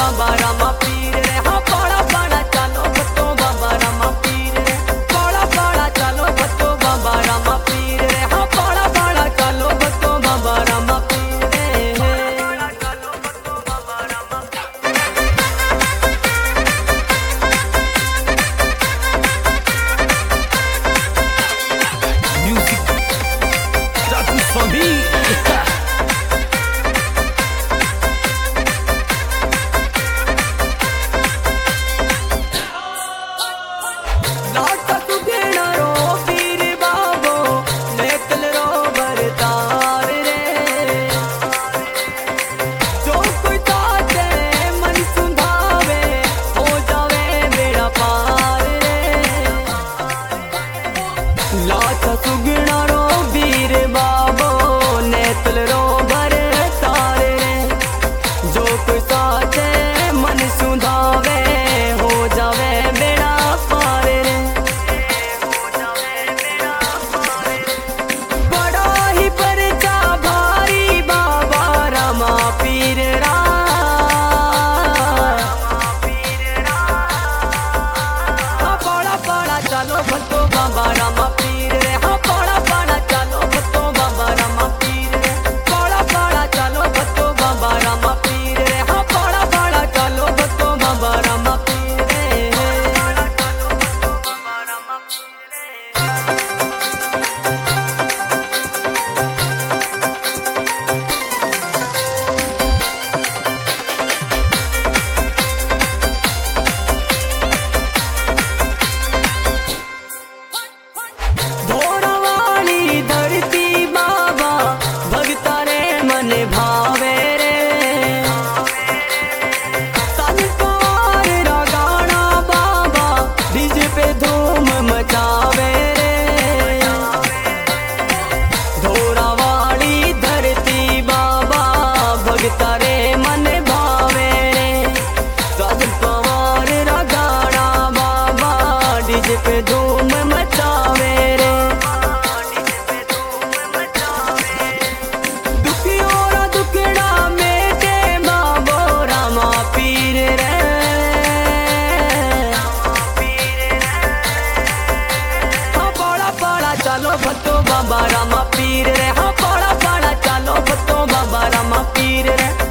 बाबा रामा पीर रे। हाँ बड़ा बड़ा चलो भक्तो बाबा रामा पीर रे। बड़ा बड़ा चलो भक्तो बाबा रामा पीर रे। हाँ बड़ा बड़ा चलो भक्तो बाबा रामा पीर रे। Music Ratu Swami. लाचा सुगना रो वीर बाबो नेतल रो भर तारे रे। जो कोई साचे मन सुधावे हो जावे बेड़ा पार रे। बड़ा ही परचा भारी बाबा रामा पीर रा। हाँ बड़ा बड़ा चलो भक्तो बाबा रामा पीर रे। हाँ बड़ा बड़ा चलो भक्तो बाबा रामा पीर रे। बड़ा बड़ा चलो भक्तो बाबा रामा पीर रे। हाँ बड़ा बड़ा चलो भक्तो बाबा रामा पीर रे। धोरावाली धरती बाबा भगता रे मन भावे रे। संतवार रा गाना बाबा डीजे पे धूम मचावे रे। धोरावाली धरती बाबा भगता रे मन भावे रे। संतवार रा गाना बाबा डीजे पे धूम मचावे रे। दुखियोरा दुखड़ा मेटे बाबो रामा पीर रे। हाँ बड़ा बड़ा चलो भक्तो बाबा रामा पीर रे। हाँ बड़ा बड़ा चलो भक्तो बाबा रामा पीर रे।